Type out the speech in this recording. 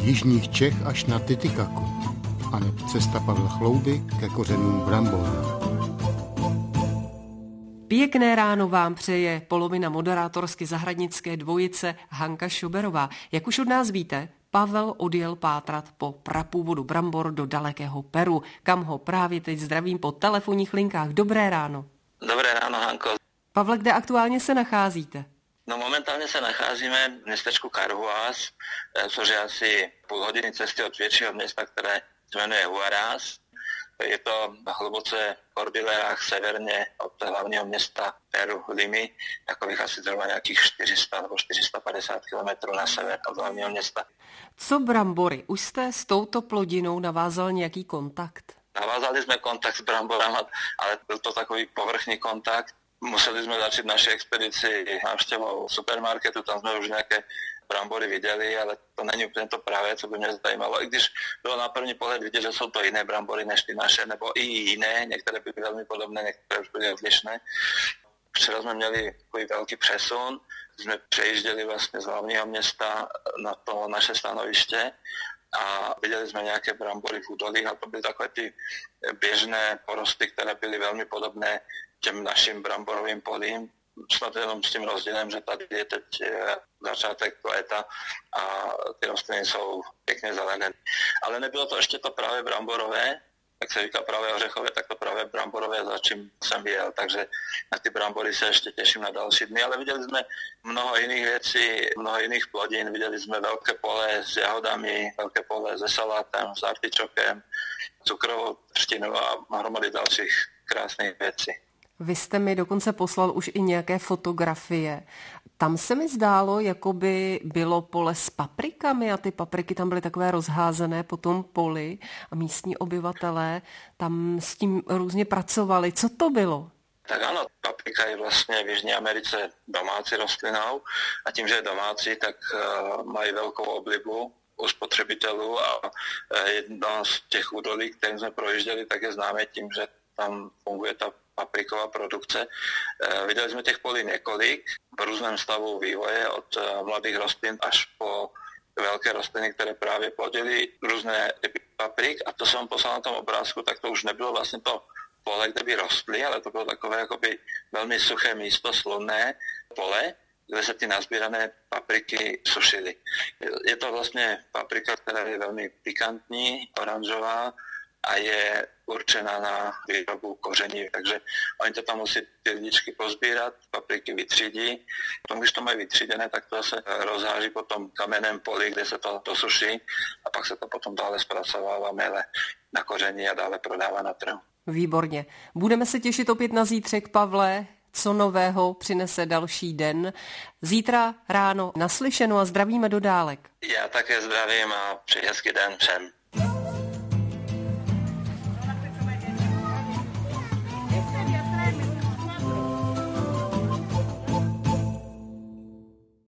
jižních Čech až na Titikaku, aneb cesta Pavla Chlouby ke kořenům brambor. Pěkné ráno vám přeje polovina moderátorsky zahradnické dvojice Hanka Šuberová. Jak už od nás víte, Pavel odjel pátrat po prapůvodu brambor do dalekého Peru, kam ho právě teď zdravím po telefonních linkách. Dobré ráno. Dobré ráno, Hanko. Pavle, kde aktuálně se nacházíte? No momentálně se nacházíme v městečku Carhuaz, což je asi půl hodiny cesty od většího města, které se jmenuje Huaraz. Je to hluboce v Kordilérách severně od hlavního města Peru, Limy, takových asi zhruba nějakých 400 nebo 450 kilometrů na sever od hlavního města. Co brambory? Už jste s touto plodinou navázal nějaký kontakt? Navázali jsme kontakt s bramborama, ale byl to takový povrchní kontakt. Museli jsme začít naši expedici návštěvou supermarketu, tam jsme už nějaké brambory viděli, ale to není úplně to pravé, co by mě zajímalo. I když bylo na první pohled vidět, že jsou to jiné brambory než ty naše, nebo i jiné, některé byly velmi podobné, některé už byly odlišné. Včera jsme měli takový velký přesun, jsme přejížděli vlastně z hlavního města na to naše stanoviště a viděli jsme nějaké brambory v údolích a to byly takové ty běžné porosty, které byly velmi podobné těm našim bramborovým polím. Snad jenom s tím rozdílem, že tady je teď začátek léta a ty rostliny jsou pěkně zelené. Ale nebylo to ještě to právě bramborové, jak se říká právě ořechové, tak to právě bramborové, za čím jsem jel. Takže na ty brambory se ještě těším na další dny. Ale viděli jsme mnoho jiných věcí, mnoho jiných plodin. Viděli jsme velké pole s jahodami, velké pole se salátem, s artičokem, cukrovou třtinu a hromady dalších krásných věcí. Vy jste mi dokonce poslal už i nějaké fotografie. Tam se mi zdálo, jako by bylo pole s paprikami a ty papriky tam byly takové rozházené po tom poli a místní obyvatelé tam s tím různě pracovali. Co to bylo? Tak ano, paprika je vlastně v Jižní Americe domácí rostlinou a tím, že je domácí, tak mají velkou oblibu u spotřebitelů a jedno z těch údolí, kterým jsme projížděli, tak je známé tím, že tam funguje ta papriková produkce. Viděli jsme těch polí několik v různém stavu vývoje, od mladých rostlin až po velké rostliny, které právě plodily různé typy paprik. A to jsem poslal na tom obrázku, tak to už nebylo vlastně to pole, kde by rostly, ale to bylo takové jakoby velmi suché místo, slunné pole, kde se ty nazbírané papriky sušily. Je to vlastně paprika, která je velmi pikantní, oranžová, a je určená na výrobu koření, takže oni to tam musí ty lidičky pozbírat, papriky vytřídí. Potom, když to mají vytříděné, tak to se rozháží po tom kamenném poli, kde se to dosuší a pak se to potom dále zpracovává mele na koření a dále prodává na trhu. Výborně. Budeme se těšit opět na zítřek, Pavle. Co nového přinese další den. Zítra ráno naslyšenou a zdravíme do dálek. Já také zdravím a přeji hezký den všem.